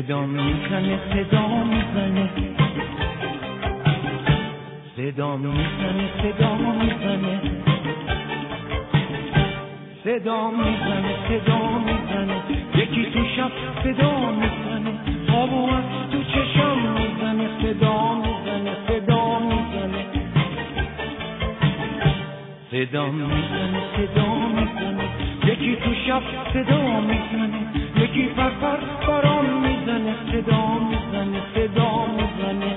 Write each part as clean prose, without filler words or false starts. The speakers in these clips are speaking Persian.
صدا میزنه صدا میزنه صدا میزنه صدا میزنه صدا میزنه صدا میزنه یکی تو شب صدا میزنه آبو از تو چشم میزنه صدا میزنه صدا میزنه صدا میزنه صدا میزنه یکی تو شب صدا میزنه یکی فرفر باران میزنه صدا میزنه صدا میزنه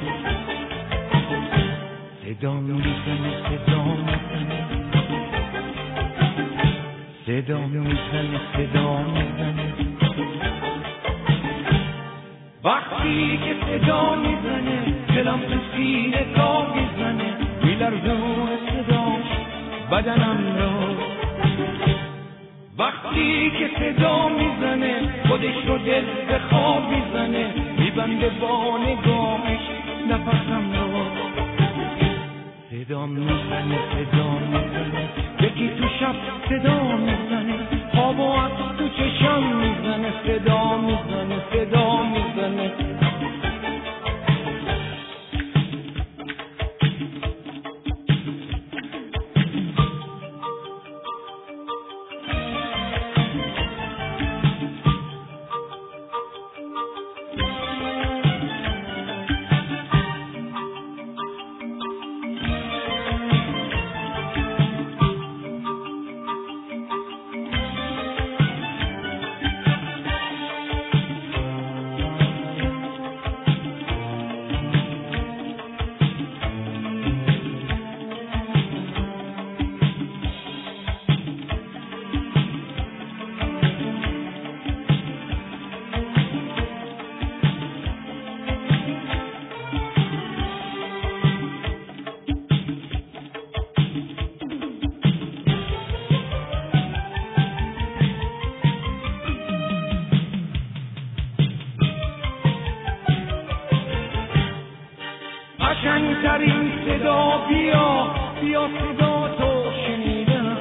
صدا میزنه صدا میزنه صدا میزنه صدا میزنه وقتی که صدا میزنه دلم تو سینه تا میزنه میلرزونه صداش بدنم رو وقتی که صدا میزنه خودش رو دل به خواب میزنه میبنده با نگاهش نفسم رو صدا میزنه صدا میزنه یکی تو شب صدا میزنه خوابو از تو چشم میزنه صدا میزنه صدا میزنه قشنگترین صدا بیا بیا صدا تو شنیدم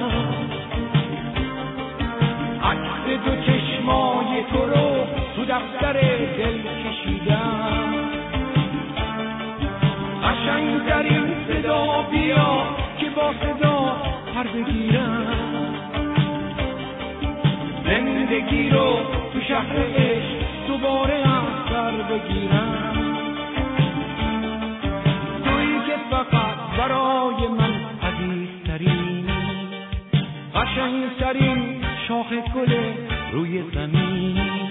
عکس دو چشمای تو رو تو دفتر دل کشیدم قشنگترین صدا بیا که با صدا پر بگیرم زندگی رو تو شهر عشق دوباره از سر بگیرم فقط برای من عزیزترینی قشنگترین شاخ گل روی زمین